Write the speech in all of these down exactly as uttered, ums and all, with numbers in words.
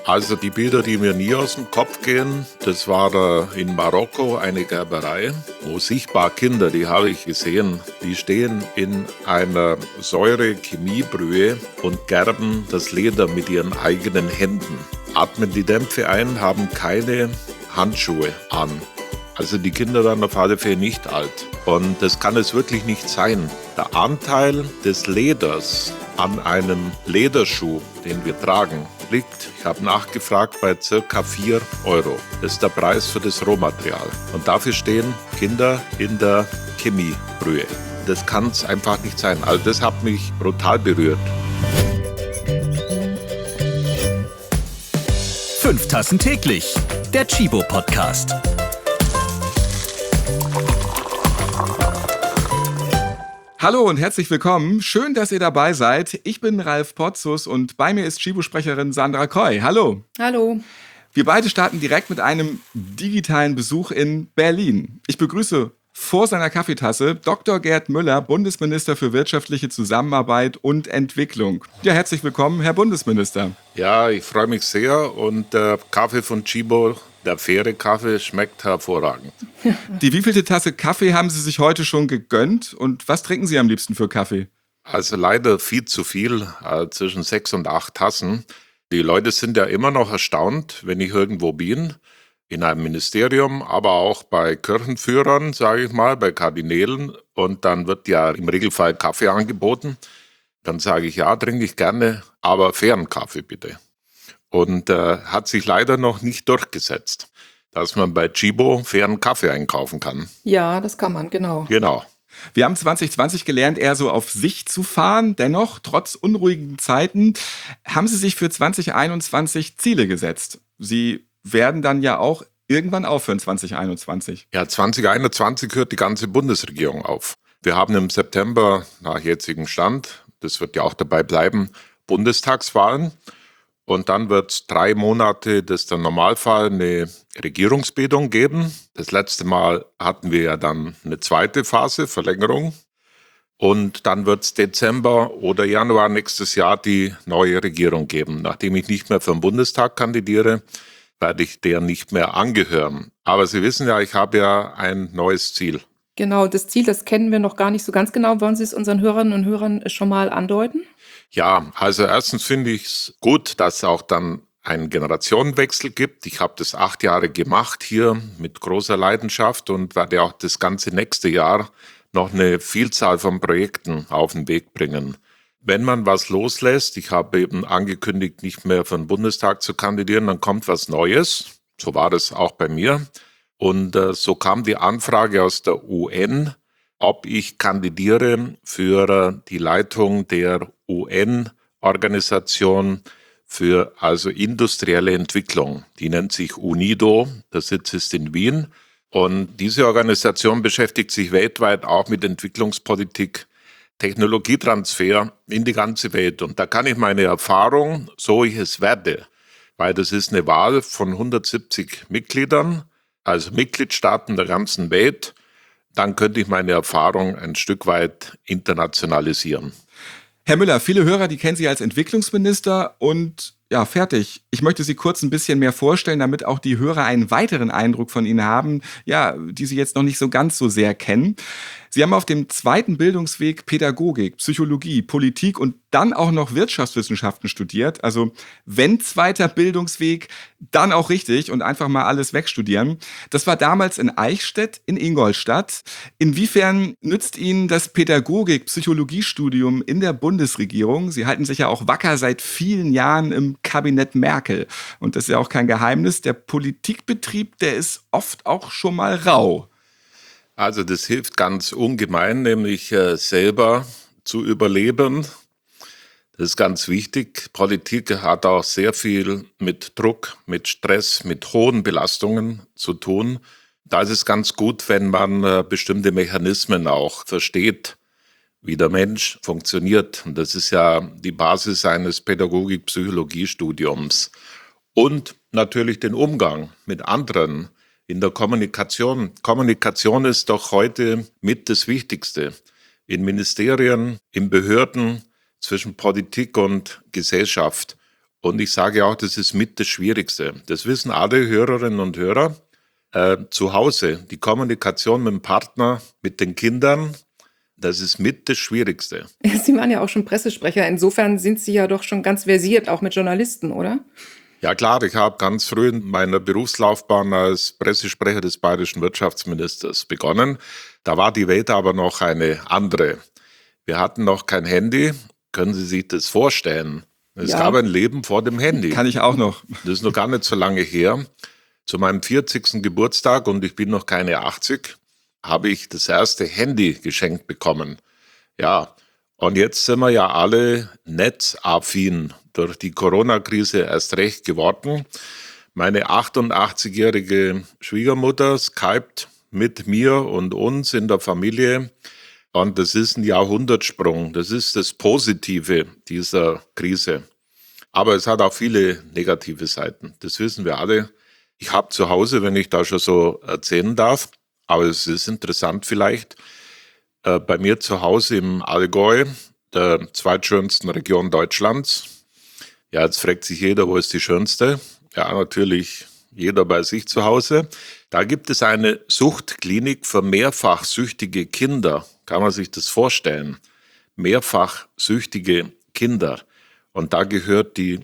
Also die Bilder, die mir nie aus dem Kopf gehen, das war in Marokko eine Gerberei, wo sichtbar Kinder, die habe ich gesehen, die stehen in einer Säure-Chemiebrühe und gerben das Leder mit ihren eigenen Händen. Atmen die Dämpfe ein, haben keine Handschuhe an. Also die Kinder werden auf alle Fälle nicht alt. Und das kann es wirklich nicht sein. Der Anteil des Leders an einem Lederschuh, den wir tragen, liegt, ich habe nachgefragt, bei circa vier Euro. Das ist der Preis für das Rohmaterial. Und dafür stehen Kinder in der Chemiebrühe. Das kann es einfach nicht sein. Also das hat mich brutal berührt. Fünf Tassen täglich, der Tchibo-Podcast. Hallo und herzlich willkommen. Schön, dass ihr dabei seid. Ich bin Ralf Potzus und bei mir ist Tchibo-Sprecherin Sandra Koy. Hallo. Hallo. Wir beide starten direkt mit einem digitalen Besuch in Berlin. Ich begrüße vor seiner Kaffeetasse Doktor Gerd Müller, Bundesminister für wirtschaftliche Zusammenarbeit und Entwicklung. Ja, herzlich willkommen, Herr Bundesminister. Ja, ich freue mich sehr und der Kaffee von Tchibo, der faire Kaffee, schmeckt hervorragend. Die wievielte Tasse Kaffee haben Sie sich heute schon gegönnt und was trinken Sie am liebsten für Kaffee? Also leider viel zu viel, äh, zwischen sechs und acht Tassen. Die Leute sind ja immer noch erstaunt, wenn ich irgendwo bin, in einem Ministerium, aber auch bei Kirchenführern, sage ich mal, bei Kardinälen. Und dann wird ja im Regelfall Kaffee angeboten. Dann sage ich, ja, trinke ich gerne, aber fairen Kaffee bitte. Und äh, hat sich leider noch nicht durchgesetzt, dass man bei Tchibo fairen Kaffee einkaufen kann. Ja, das kann man, genau. Genau. Wir haben zwanzig zwanzig gelernt, eher so auf Sicht zu fahren. Dennoch, trotz unruhigen Zeiten, haben Sie sich für zwanzig einundzwanzig Ziele gesetzt. Sie werden dann ja auch irgendwann aufhören, zwanzig einundzwanzig. Ja, zwanzig einundzwanzig hört die ganze Bundesregierung auf. Wir haben im September, nach jetzigem Stand, das wird ja auch dabei bleiben, Bundestagswahlen. Und dann wird es drei Monate, das ist der Normalfall, eine Regierungsbildung geben. Das letzte Mal hatten wir ja dann eine zweite Phase, Verlängerung. Und dann wird es Dezember oder Januar nächstes Jahr die neue Regierung geben. Nachdem ich nicht mehr für den Bundestag kandidiere, werde ich der nicht mehr angehören. Aber Sie wissen ja, ich habe ja ein neues Ziel. Genau, das Ziel, das kennen wir noch gar nicht so ganz genau. Wollen Sie es unseren Hörerinnen und Hörern schon mal andeuten? Ja, also erstens finde ich es gut, dass es auch dann einen Generationenwechsel gibt. Ich habe das acht Jahre gemacht hier mit großer Leidenschaft und werde auch das ganze nächste Jahr noch eine Vielzahl von Projekten auf den Weg bringen. Wenn man was loslässt, ich habe eben angekündigt, nicht mehr für den Bundestag zu kandidieren, dann kommt was Neues. So war das auch bei mir. Und äh, so kam die Anfrage aus der U N, ob ich kandidiere für äh, die Leitung der U N-Organisation für also industrielle Entwicklung. Die nennt sich UNIDO, der Sitz ist in Wien. Und diese Organisation beschäftigt sich weltweit auch mit Entwicklungspolitik, Technologietransfer in die ganze Welt. Und da kann ich meine Erfahrung, so ich es werde, weil das ist eine Wahl von hundertsiebzig Mitgliedern, also Mitgliedstaaten der ganzen Welt, dann könnte ich meine Erfahrung ein Stück weit internationalisieren. Herr Müller, viele Hörer, die kennen Sie als Entwicklungsminister und ja, fertig. Ich möchte Sie kurz ein bisschen mehr vorstellen, damit auch die Hörer einen weiteren Eindruck von Ihnen haben, ja, die Sie jetzt noch nicht so ganz so sehr kennen. Sie haben auf dem zweiten Bildungsweg Pädagogik, Psychologie, Politik und dann auch noch Wirtschaftswissenschaften studiert. Also wenn zweiter Bildungsweg, dann auch richtig und einfach mal alles wegstudieren. Das war damals in Eichstätt in Ingolstadt. Inwiefern nützt Ihnen das Pädagogik-Psychologiestudium in der Bundesregierung? Sie halten sich ja auch wacker seit vielen Jahren im Kabinett Merkel. Und das ist ja auch kein Geheimnis. Der Politikbetrieb, der ist oft auch schon mal rau. Also das hilft ganz ungemein, nämlich äh, selber zu überleben. Das ist ganz wichtig. Politik hat auch sehr viel mit Druck, mit Stress, mit hohen Belastungen zu tun. Da ist es ganz gut, wenn man äh, bestimmte Mechanismen auch versteht, wie der Mensch funktioniert. Und das ist ja die Basis eines Pädagogik-Psychologie-Studiums. Und natürlich den Umgang mit anderen in der Kommunikation. Kommunikation ist doch heute mit das Wichtigste. In Ministerien, in Behörden, zwischen Politik und Gesellschaft. Und ich sage auch, das ist mit das Schwierigste. Das wissen alle Hörerinnen und Hörer. Äh, zu Hause, die Kommunikation mit dem Partner, mit den Kindern, das ist mit das Schwierigste. Sie waren ja auch schon Pressesprecher. Insofern sind Sie ja doch schon ganz versiert, auch mit Journalisten, oder? Ja klar, ich habe ganz früh in meiner Berufslaufbahn als Pressesprecher des bayerischen Wirtschaftsministers begonnen. Da war die Welt aber noch eine andere. Wir hatten noch kein Handy. Können Sie sich das vorstellen? Es Ja. gab ein Leben vor dem Handy. Kann ich auch noch. Das ist noch gar nicht so lange her. Zu meinem vierzigsten Geburtstag, und ich bin noch keine achtzig, habe ich das erste Handy geschenkt bekommen. Ja, und jetzt sind wir ja alle netzaffin, durch die Corona-Krise erst recht geworden. Meine achtundachtzigjährige Schwiegermutter skypt mit mir und uns in der Familie. Und das ist ein Jahrhundertsprung. Das ist das Positive dieser Krise. Aber es hat auch viele negative Seiten. Das wissen wir alle. Ich habe zu Hause, wenn ich da schon so erzählen darf, aber es ist interessant vielleicht, äh, bei mir zu Hause im Allgäu, der zweitschönsten Region Deutschlands. Ja, jetzt fragt sich jeder, wo ist die schönste? Ja, natürlich jeder bei sich zu Hause. Da gibt es eine Suchtklinik für mehrfach süchtige Kinder. Kann man sich das vorstellen? Mehrfach süchtige Kinder. Und da gehört die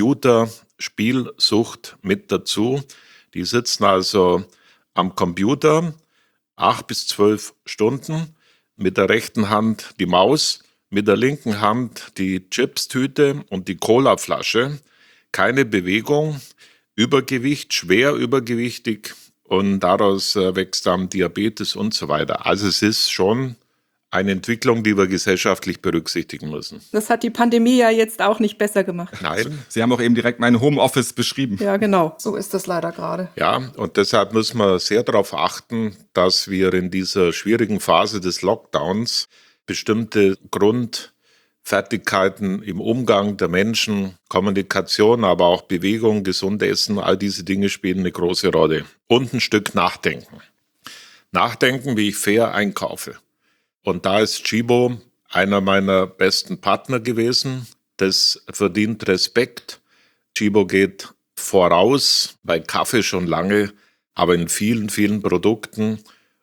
Computerspielsucht mit dazu. Die sitzen also am Computer acht bis zwölf Stunden, mit der rechten Hand die Maus, mit der linken Hand die Chipstüte und die Colaflasche. Keine Bewegung, Übergewicht, schwer übergewichtig, und daraus äh, wächst dann Diabetes und so weiter. Also es ist schon eine Entwicklung, die wir gesellschaftlich berücksichtigen müssen. Das hat die Pandemie ja jetzt auch nicht besser gemacht. Nein. Sie haben auch eben direkt mein Homeoffice beschrieben. Ja, genau. So ist das leider gerade. Ja, und deshalb müssen wir sehr darauf achten, dass wir in dieser schwierigen Phase des Lockdowns bestimmte Grundfertigkeiten im Umgang der Menschen, Kommunikation, aber auch Bewegung, gesund essen, all diese Dinge spielen eine große Rolle. Und ein Stück Nachdenken. Nachdenken, wie ich fair einkaufe. Und da ist Tchibo einer meiner besten Partner gewesen. Das verdient Respekt. Tchibo geht voraus, bei Kaffee schon lange, aber in vielen, vielen Produkten,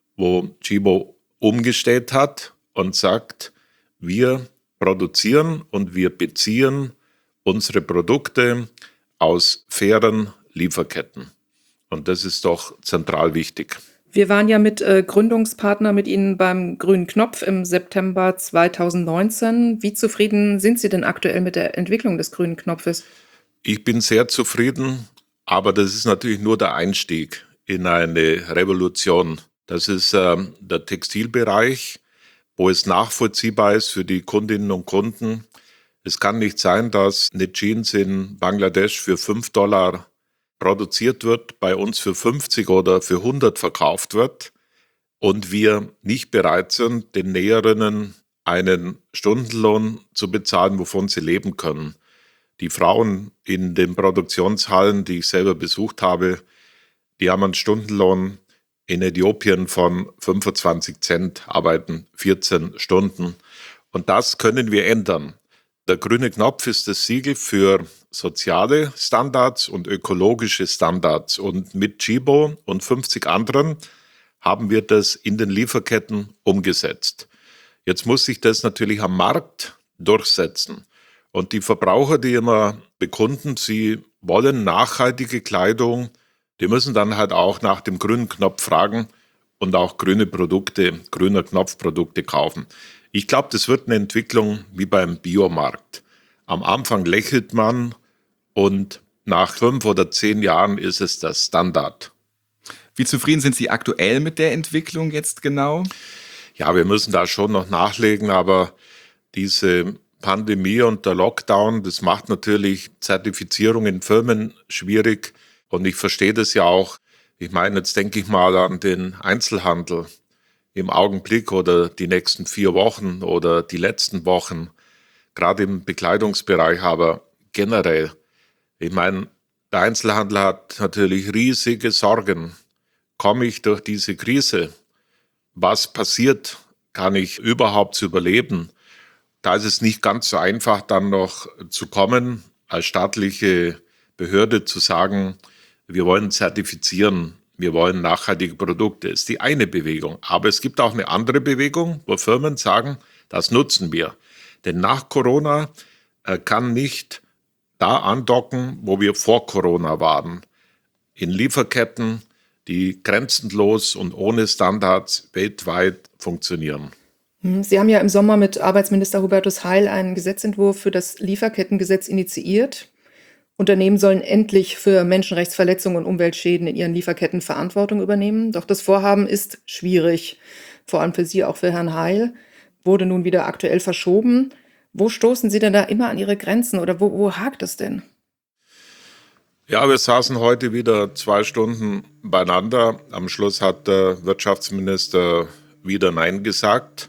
wo Tchibo umgestellt hat und sagt, wir produzieren und wir beziehen unsere Produkte aus fairen Lieferketten. Und das ist doch zentral wichtig. Wir waren ja mit äh, Gründungspartner mit Ihnen beim Grünen Knopf im September zweitausendneunzehn. Wie zufrieden sind Sie denn aktuell mit der Entwicklung des Grünen Knopfes? Ich bin sehr zufrieden, aber das ist natürlich nur der Einstieg in eine Revolution. Das ist äh, der Textilbereich, wo es nachvollziehbar ist für die Kundinnen und Kunden. Es kann nicht sein, dass eine Jeans in Bangladesch für fünf Dollar produziert wird, bei uns für fünfzig oder für hundert verkauft wird und wir nicht bereit sind, den Näherinnen einen Stundenlohn zu bezahlen, wovon sie leben können. Die Frauen in den Produktionshallen, die ich selber besucht habe, die haben einen Stundenlohn in Äthiopien von fünfundzwanzig Cent, arbeiten vierzehn Stunden. Und das können wir ändern. Der grüne Knopf ist das Siegel für soziale Standards und ökologische Standards. Und mit Tchibo und fünfzig anderen haben wir das in den Lieferketten umgesetzt. Jetzt muss sich das natürlich am Markt durchsetzen. Und die Verbraucher, die immer bekunden, sie wollen nachhaltige Kleidung, die müssen dann halt auch nach dem grünen Knopf fragen und auch grüne Produkte, grüner Knopfprodukte kaufen. Ich glaube, das wird eine Entwicklung wie beim Biomarkt. Am Anfang lächelt man und nach fünf oder zehn Jahren ist es der Standard. Wie zufrieden sind Sie aktuell mit der Entwicklung jetzt genau? Ja, wir müssen da schon noch nachlegen, aber diese Pandemie und der Lockdown, das macht natürlich Zertifizierung in Firmen schwierig. Und ich verstehe das ja auch. Ich meine, jetzt denke ich mal an den Einzelhandel im Augenblick oder die nächsten vier Wochen oder die letzten Wochen, gerade im Bekleidungsbereich, aber generell. Ich meine, der Einzelhandel hat natürlich riesige Sorgen. Komme ich durch diese Krise? Was passiert? Kann ich überhaupt überleben? Da ist es nicht ganz so einfach, dann noch zu kommen. als staatliche Behörde zu sagen, wir wollen zertifizieren, wir wollen nachhaltige Produkte, ist die eine Bewegung. Aber es gibt auch eine andere Bewegung, wo Firmen sagen, das nutzen wir. Denn nach Corona äh, kann nicht da andocken, wo wir vor Corona waren. In Lieferketten, die grenzenlos und ohne Standards weltweit funktionieren. Sie haben ja im Sommer mit Arbeitsminister Hubertus Heil einen Gesetzentwurf für das Lieferkettengesetz initiiert. Unternehmen sollen endlich für Menschenrechtsverletzungen und Umweltschäden in ihren Lieferketten Verantwortung übernehmen. Doch das Vorhaben ist schwierig, vor allem für Sie, auch für Herrn Heil, wurde nun wieder aktuell verschoben. Wo stoßen Sie denn da immer an Ihre Grenzen oder wo, wo hakt es denn? Ja, wir saßen heute wieder zwei Stunden beieinander. Am Schluss hat der Wirtschaftsminister wieder Nein gesagt.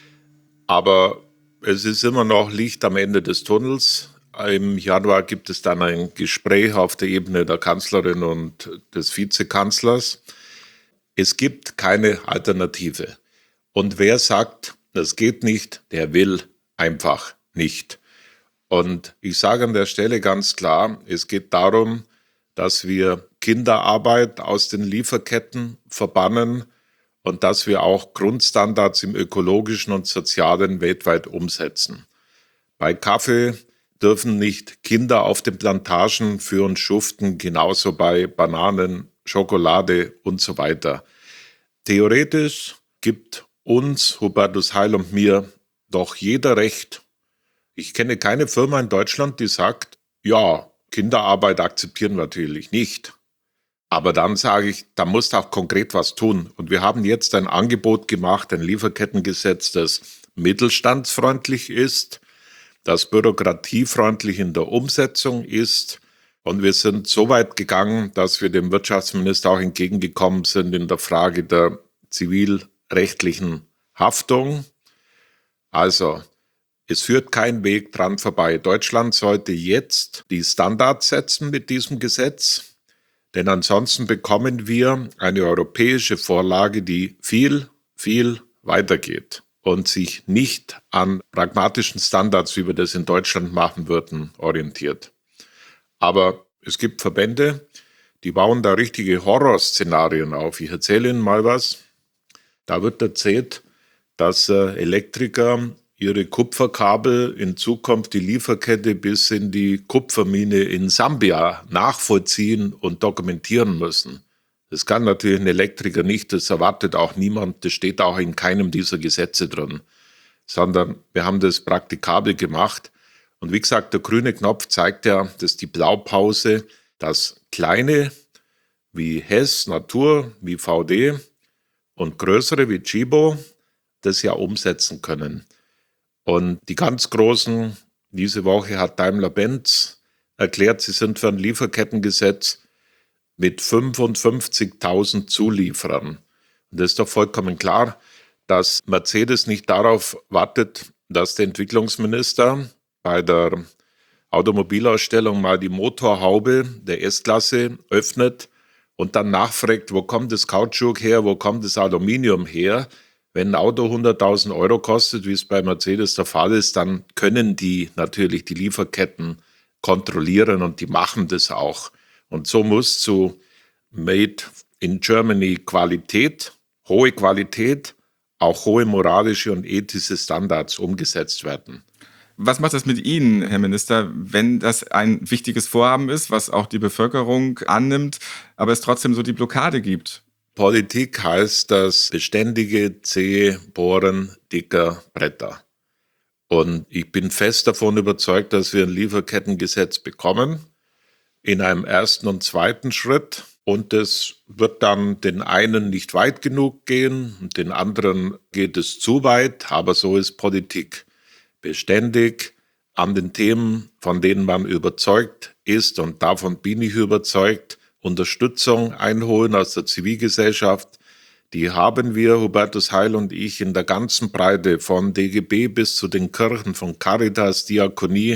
Aber es ist immer noch Licht am Ende des Tunnels. Im Januar gibt es dann ein Gespräch auf der Ebene der Kanzlerin und des Vizekanzlers. Es gibt keine Alternative. Und wer sagt, das geht nicht, der will einfach nicht. Und ich sage an der Stelle ganz klar, es geht darum, dass wir Kinderarbeit aus den Lieferketten verbannen und dass wir auch Grundstandards im ökologischen und sozialen weltweit umsetzen. Bei Kaffee dürfen nicht Kinder auf den Plantagen für uns schuften, genauso bei Bananen, Schokolade und so weiter. Theoretisch gibt uns, Hubertus Heil und mir, doch jeder Recht. Ich kenne keine Firma in Deutschland, die sagt, ja, Kinderarbeit akzeptieren wir natürlich nicht. Aber dann sage ich, da musst du auch konkret was tun. Und wir haben jetzt ein Angebot gemacht, ein Lieferkettengesetz, das mittelstandsfreundlich ist, das bürokratiefreundlich in der Umsetzung ist. Und wir sind so weit gegangen, dass wir dem Wirtschaftsminister auch entgegengekommen sind in der Frage der zivilrechtlichen Haftung. Also, es führt kein Weg dran vorbei. Deutschland sollte jetzt die Standards setzen mit diesem Gesetz, denn ansonsten bekommen wir eine europäische Vorlage, die viel, viel weitergeht und sich nicht an pragmatischen Standards, wie wir das in Deutschland machen würden, orientiert. Aber es gibt Verbände, die bauen da richtige Horrorszenarien auf. Ich erzähle Ihnen mal was. Da wird erzählt, dass äh, Elektriker ihre Kupferkabel in Zukunft die Lieferkette bis in die Kupfermine in Sambia nachvollziehen und dokumentieren müssen. Das kann natürlich ein Elektriker nicht, das erwartet auch niemand, das steht auch in keinem dieser Gesetze drin, sondern wir haben das praktikabel gemacht. Und wie gesagt, der grüne Knopf zeigt ja, dass die Blaupause, dass kleine wie Hess, Natur, wie V D und größere wie Chibo das ja umsetzen können. Und die ganz Großen, diese Woche hat Daimler-Benz erklärt, sie sind für ein Lieferkettengesetz mit fünfundfünfzigtausend Zulieferern. Und das ist doch vollkommen klar, dass Mercedes nicht darauf wartet, dass der Entwicklungsminister bei der Automobilausstellung mal die Motorhaube der S-Klasse öffnet und dann nachfragt, wo kommt das Kautschuk her, wo kommt das Aluminium her. Wenn ein Auto hunderttausend Euro kostet, wie es bei Mercedes der Fall ist, dann können die natürlich die Lieferketten kontrollieren und die machen das auch. Und so muss zu Made in Germany Qualität, hohe Qualität, auch hohe moralische und ethische Standards umgesetzt werden. Was macht das mit Ihnen, Herr Minister, wenn das ein wichtiges Vorhaben ist, was auch die Bevölkerung annimmt, aber es trotzdem so die Blockade gibt? Politik heißt das beständige, zähe Bohren dicker Bretter. Und ich bin fest davon überzeugt, dass wir ein Lieferkettengesetz bekommen, in einem ersten und zweiten Schritt. Und es wird dann den einen nicht weit genug gehen und den anderen geht es zu weit. Aber so ist Politik. Beständig an den Themen, von denen man überzeugt ist, und davon bin ich überzeugt, Unterstützung einholen aus der Zivilgesellschaft. Die haben wir, Hubertus Heil und ich, in der ganzen Breite von D G B bis zu den Kirchen, von Caritas, Diakonie.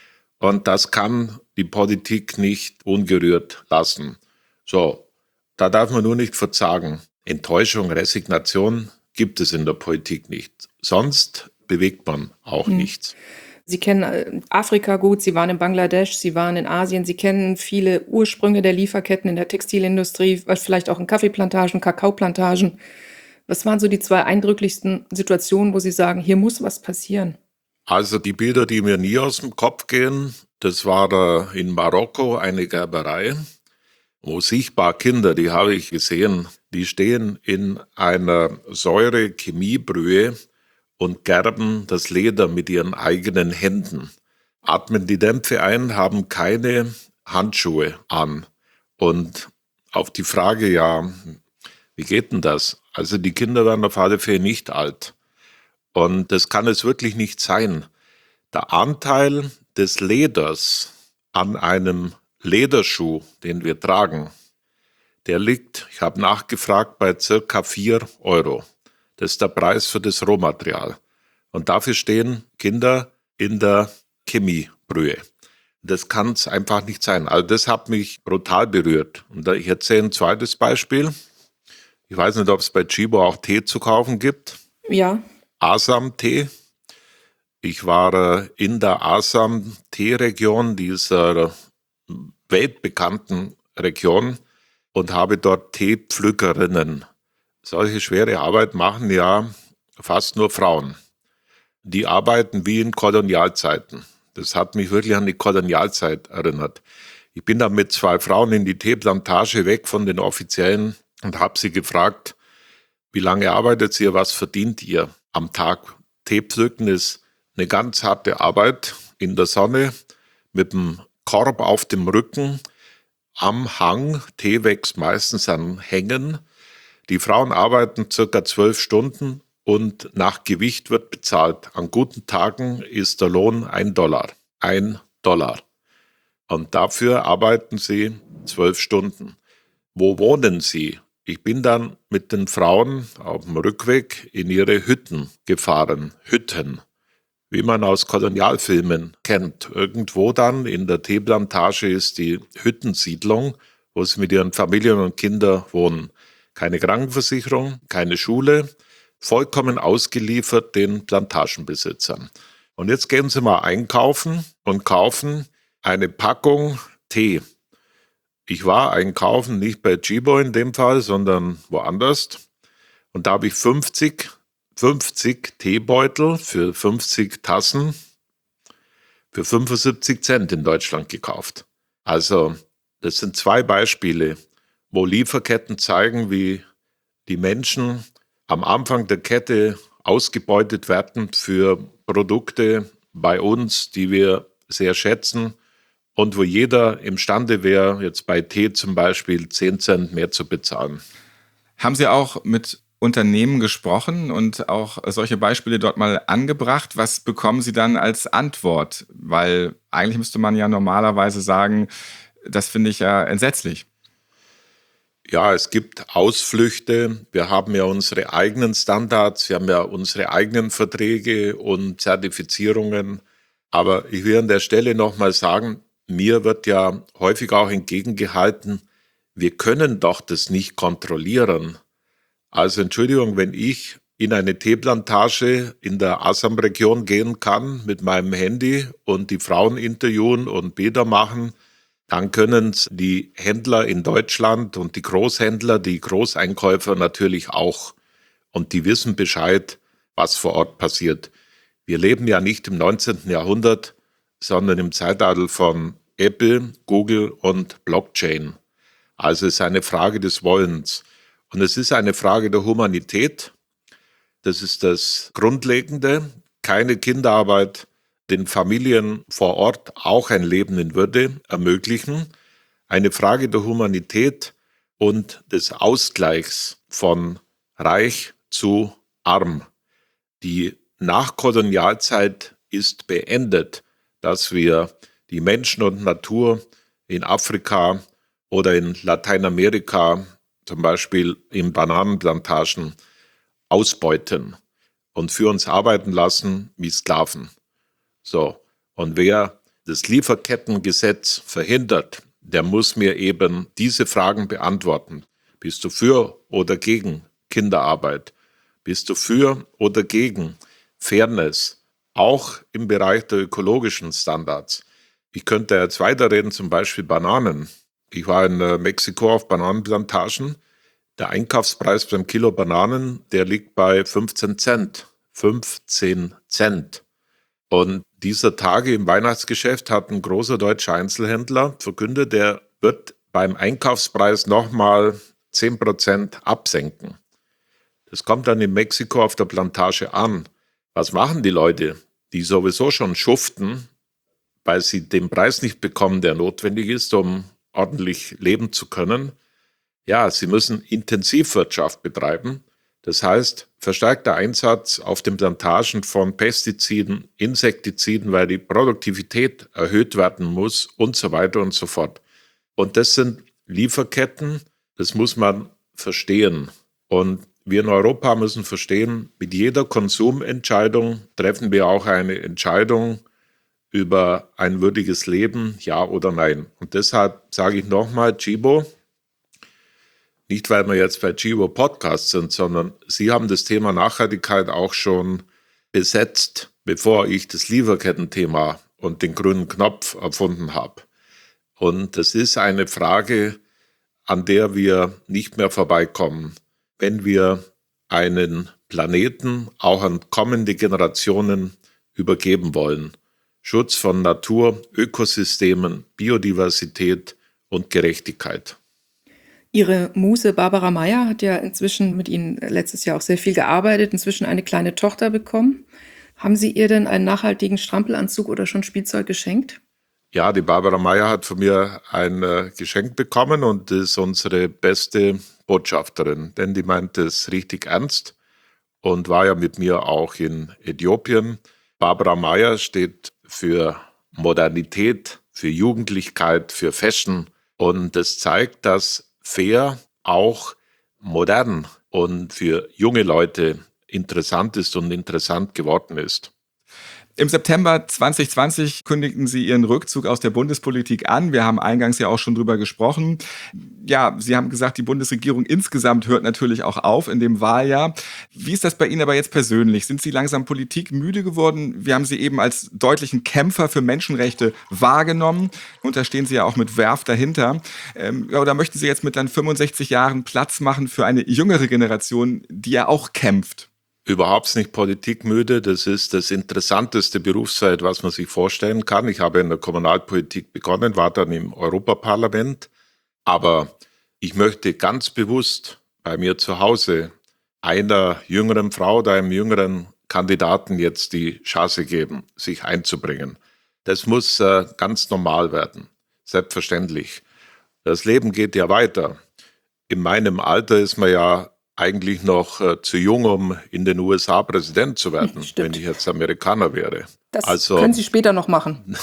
Und das kann die Politik nicht ungerührt lassen. So, da darf man nur nicht verzagen. Enttäuschung, Resignation gibt es in der Politik nicht. Sonst bewegt man auch Hm. nichts. Sie kennen äh, Afrika gut, Sie waren in Bangladesch, Sie waren in Asien, Sie kennen viele Ursprünge der Lieferketten in der Textilindustrie, vielleicht auch in Kaffeeplantagen, Kakaoplantagen. Was waren so die zwei eindrücklichsten Situationen, wo Sie sagen, hier muss was passieren? Also die Bilder, die mir nie aus dem Kopf gehen, das war in Marokko eine Gerberei, wo sichtbar Kinder, die habe ich gesehen, die stehen in einer Säure-Chemiebrühe und gerben das Leder mit ihren eigenen Händen, atmen die Dämpfe ein, haben keine Handschuhe an. Und auf die Frage, ja, wie geht denn das? Also die Kinder werden auf alle Fälle nicht alt. Und das kann es wirklich nicht sein. Der Anteil des Leders an einem Lederschuh, den wir tragen, der liegt, ich habe nachgefragt, bei circa vier Euro. Das ist der Preis für das Rohmaterial. Und dafür stehen Kinder in der Chemiebrühe. Das kann es einfach nicht sein. Also das hat mich brutal berührt. Und ich erzähle ein zweites Beispiel. Ich weiß nicht, ob es bei Tchibo auch Tee zu kaufen gibt. Ja. Assam-Tee. Ich war in der Assam-Tee-Region, dieser weltbekannten Region, und habe dort Teepflückerinnen. Solche schwere Arbeit machen ja fast nur Frauen. Die arbeiten wie in Kolonialzeiten. Das hat mich wirklich an die Kolonialzeit erinnert. Ich bin dann mit zwei Frauen in die Teeplantage weg von den Offiziellen und habe sie gefragt, wie lange arbeitet ihr, was verdient ihr am Tag? Teepflücken ist eine ganz harte Arbeit in der Sonne mit dem Korb auf dem Rücken am Hang. Tee wächst meistens an Hängen. Die Frauen arbeiten circa zwölf Stunden und nach Gewicht wird bezahlt. An guten Tagen ist der Lohn ein Dollar. Ein Dollar. Und dafür arbeiten sie zwölf Stunden. Wo wohnen sie? Ich bin dann mit den Frauen auf dem Rückweg in ihre Hütten gefahren. Hütten, wie man aus Kolonialfilmen kennt. Irgendwo dann in der Teeplantage ist die Hüttensiedlung, wo sie mit ihren Familien und Kindern wohnen. Keine Krankenversicherung, keine Schule, vollkommen ausgeliefert den Plantagenbesitzern. Und jetzt gehen Sie mal einkaufen und kaufen eine Packung Tee. Ich war einkaufen, nicht bei Tchibo in dem Fall, sondern woanders. Und da habe ich fünfzig, fünfzig Teebeutel für fünfzig Tassen für fünfundsiebzig Cent in Deutschland gekauft. Also das sind zwei Beispiele, wo Lieferketten zeigen, wie die Menschen am Anfang der Kette ausgebeutet werden für Produkte bei uns, die wir sehr schätzen und wo jeder imstande wäre, jetzt bei Tee zum Beispiel zehn Cent mehr zu bezahlen. Haben Sie auch mit Unternehmen gesprochen und auch solche Beispiele dort mal angebracht? Was bekommen Sie dann als Antwort? Weil eigentlich müsste man ja normalerweise sagen, das finde ich ja entsetzlich. Ja, es gibt Ausflüchte. Wir haben ja unsere eigenen Standards, wir haben ja unsere eigenen Verträge und Zertifizierungen. Aber ich will an der Stelle nochmal sagen, mir wird ja häufig auch entgegengehalten, wir können doch das nicht kontrollieren. Also Entschuldigung, wenn ich in eine Teeplantage in der Assam-Region gehen kann mit meinem Handy und die Frauen interviewen und Bilder machen, dann können es die Händler in Deutschland und die Großhändler, die Großeinkäufer natürlich auch. Und die wissen Bescheid, was vor Ort passiert. Wir leben ja nicht im neunzehnten Jahrhundert, sondern im Zeitalter von Apple, Google und Blockchain. Also es ist eine Frage des Wollens. Und es ist eine Frage der Humanität. Das ist das Grundlegende. Keine Kinderarbeit, den Familien vor Ort auch ein Leben in Würde ermöglichen. Eine Frage der Humanität und des Ausgleichs von reich zu arm. Die Nachkolonialzeit ist beendet, dass wir die Menschen und Natur in Afrika oder in Lateinamerika, zum Beispiel in Bananenplantagen, ausbeuten und für uns arbeiten lassen wie Sklaven. So, und wer das Lieferkettengesetz verhindert, der muss mir eben diese Fragen beantworten. Bist du für oder gegen Kinderarbeit? Bist du für oder gegen Fairness auch im Bereich der ökologischen Standards. Ich könnte jetzt weiterreden, zum Beispiel Bananen. Ich war in Mexiko auf Bananenplantagen. Der Einkaufspreis beim Kilo Bananen, der liegt bei fünfzehn Cent. fünfzehn Cent. Und dieser Tage im Weihnachtsgeschäft hat ein großer deutscher Einzelhändler verkündet, der wird beim Einkaufspreis nochmal zehn Prozent absenken. Das kommt dann in Mexiko auf der Plantage an. Was machen die Leute, die sowieso schon schuften, weil sie den Preis nicht bekommen, der notwendig ist, um ordentlich leben zu können? Ja, sie müssen Intensivwirtschaft betreiben. Das heißt, verstärkter Einsatz auf den Plantagen von Pestiziden, Insektiziden, weil die Produktivität erhöht werden muss und so weiter und so fort. Und das sind Lieferketten, das muss man verstehen. Und wir in Europa müssen verstehen, mit jeder Konsumentscheidung treffen wir auch eine Entscheidung über ein würdiges Leben, ja oder nein. Und deshalb sage ich nochmal, Tchibo, nicht, weil wir jetzt bei Tchibo Podcast sind, sondern Sie haben das Thema Nachhaltigkeit auch schon besetzt, bevor ich das Lieferkettenthema und den grünen Knopf erfunden habe. Und das ist eine Frage, an der wir nicht mehr vorbeikommen, wenn wir einen Planeten auch an kommende Generationen übergeben wollen. Schutz von Natur, Ökosystemen, Biodiversität und Gerechtigkeit. Ihre Muse Barbara Meyer hat ja inzwischen mit Ihnen letztes Jahr auch sehr viel gearbeitet, inzwischen eine kleine Tochter bekommen. Haben Sie ihr denn einen nachhaltigen Strampelanzug oder schon Spielzeug geschenkt? Ja, die Barbara Meyer hat von mir ein äh, Geschenk bekommen und ist unsere beste Botschafterin, denn die meint es richtig ernst und war ja mit mir auch in Äthiopien. Barbara Meyer steht für Modernität, für Jugendlichkeit, für Fashion und das zeigt, dass fair auch modern und für junge Leute interessant ist und interessant geworden ist. Im September zwanzig zwanzig kündigten Sie Ihren Rückzug aus der Bundespolitik an. Wir haben eingangs ja auch schon drüber gesprochen. Ja, Sie haben gesagt, die Bundesregierung insgesamt hört natürlich auch auf in dem Wahljahr. Wie ist das bei Ihnen aber jetzt persönlich? Sind Sie langsam politikmüde geworden? Wir haben Sie eben als deutlichen Kämpfer für Menschenrechte wahrgenommen. Und da stehen Sie ja auch mit Verve dahinter. Ähm, ja, oder möchten Sie jetzt mit dann fünfundsechzig Jahren Platz machen für eine jüngere Generation, die ja auch kämpft? Überhaupt nicht politikmüde. Das ist das interessanteste Berufsfeld, was man sich vorstellen kann. Ich habe in der Kommunalpolitik begonnen, war dann im Europaparlament. Aber ich möchte ganz bewusst bei mir zu Hause einer jüngeren Frau oder einem jüngeren Kandidaten jetzt die Chance geben, sich einzubringen. Das muss äh, ganz normal werden, selbstverständlich. Das Leben geht ja weiter. In meinem Alter ist man ja eigentlich noch äh, zu jung, um in den U S A Präsident zu werden, Stimmt. wenn ich jetzt Amerikaner wäre. Das Also, können Sie später noch machen.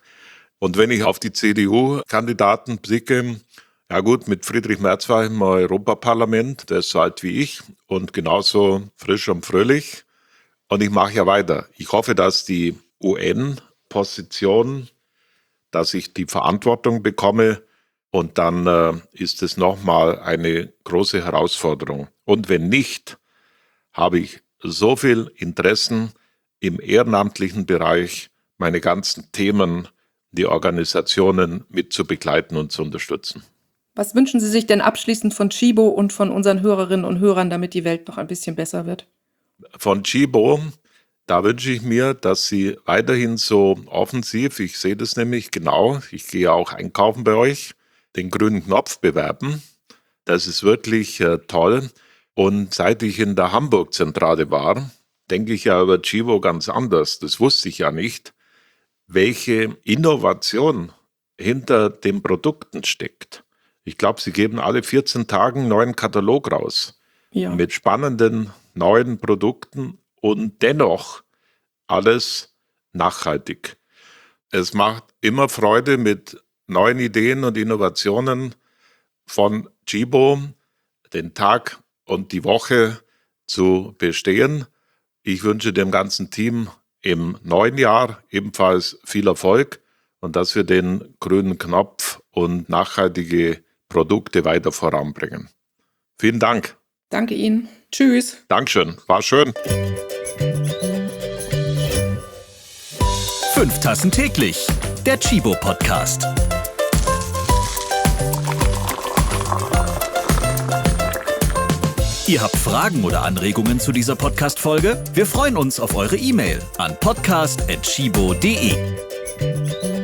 und wenn ich auf die C D U-Kandidaten blicke, ja gut, mit Friedrich Merz war ich im Europaparlament, der ist so alt wie ich und genauso frisch und fröhlich. Und ich mache ja weiter. Ich hoffe, dass die U N-Position, dass ich die Verantwortung bekomme, und dann äh, ist es nochmal eine große Herausforderung. Und wenn nicht, habe ich so viel Interessen im ehrenamtlichen Bereich, meine ganzen Themen, die Organisationen mit zu begleiten und zu unterstützen. Was wünschen Sie sich denn abschließend von Tchibo und von unseren Hörerinnen und Hörern, damit die Welt noch ein bisschen besser wird? Von Tchibo, da wünsche ich mir, dass Sie weiterhin so offensiv, ich sehe das nämlich genau, ich gehe auch einkaufen bei euch, den grünen Knopf bewerben. Das ist wirklich äh, toll. Und seit ich in der Hamburg-Zentrale war, denke ich ja über Tchibo ganz anders. Das wusste ich ja nicht, welche Innovation hinter den Produkten steckt. Ich glaube, sie geben alle vierzehn Tage einen neuen Katalog raus. Ja. Mit spannenden neuen Produkten und dennoch alles nachhaltig. Es macht immer Freude, mit neuen Ideen und Innovationen von Tchibo den Tag und die Woche zu bestehen. Ich wünsche dem ganzen Team im neuen Jahr ebenfalls viel Erfolg und dass wir den grünen Knopf und nachhaltige Produkte weiter voranbringen. Vielen Dank. Danke Ihnen. Tschüss. Dankeschön. War schön. Fünf Tassen täglich. Der Chibo Podcast. Ihr habt Fragen oder Anregungen zu dieser Podcast-Folge? Wir freuen uns auf eure E-Mail an podcast at chibo punkt de.